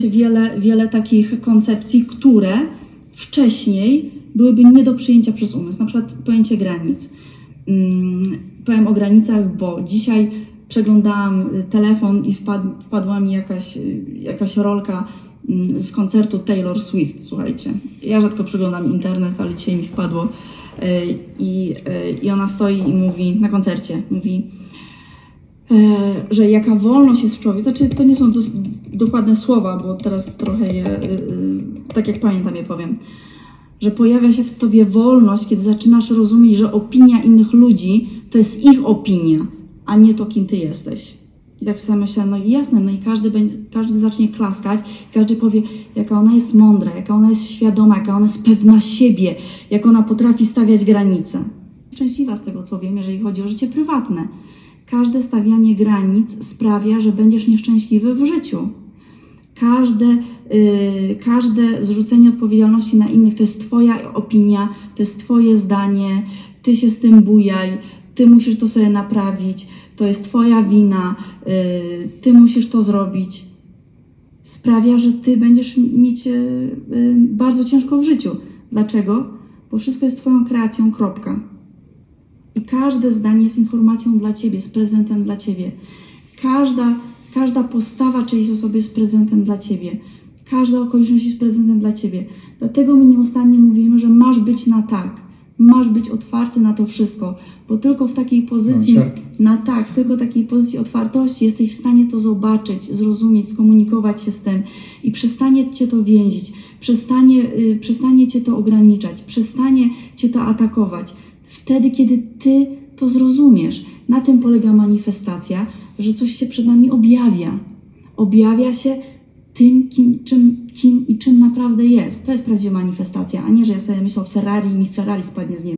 Wiele takich koncepcji, które wcześniej byłyby nie do przyjęcia przez umysł. Na przykład pojęcie granic. Powiem o granicach, bo dzisiaj przeglądałam telefon i wpadła mi jakaś rolka z koncertu Taylor Swift, słuchajcie. Ja rzadko przeglądam internet, ale dzisiaj mi wpadło i ona stoi i mówi na koncercie, mówi, że jaka wolność jest w człowieku. Znaczy, to nie są dokładne słowa, bo teraz trochę je, tak jak pamiętam je powiem, że pojawia się w tobie wolność, kiedy zaczynasz rozumieć, że opinia innych ludzi to jest ich opinia, a nie to, kim ty jesteś. I tak sobie myślę, no i jasne, no i każdy zacznie klaskać, każdy powie, jaka ona jest mądra, jaka ona jest świadoma, jaka ona jest pewna siebie, jak ona potrafi stawiać granice. Szczęśliwa z tego, co wiem, jeżeli chodzi o życie prywatne. Każde stawianie granic sprawia, że będziesz nieszczęśliwy w życiu. Każde zrzucenie odpowiedzialności na innych to jest twoja opinia, to jest twoje zdanie, ty się z tym bujaj, ty musisz to sobie naprawić, to jest twoja wina, ty musisz to zrobić. Sprawia, że ty będziesz mieć bardzo ciężko w życiu. Dlaczego? Bo wszystko jest twoją kreacją, kropka. I każde zdanie jest informacją dla ciebie, jest prezentem dla ciebie. Każda postawa czyjejś osoby jest prezentem dla ciebie. Każda okoliczność jest prezentem dla ciebie. Dlatego my nieustannie mówimy, że masz być na tak. Masz być otwarty na to wszystko, bo tylko w takiej pozycji, tylko takiej pozycji otwartości jesteś w stanie to zobaczyć, zrozumieć, skomunikować się z tym i przestanie cię to więzić, przestanie cię to ograniczać, przestanie cię to atakować. Wtedy, kiedy ty to zrozumiesz. Na tym polega manifestacja, że coś się przed nami objawia. Objawia się tym, kim i czym naprawdę jest. To jest prawdziwa manifestacja, a nie, że ja sobie myślę o Ferrari i mi Ferrari spadnie z nieba.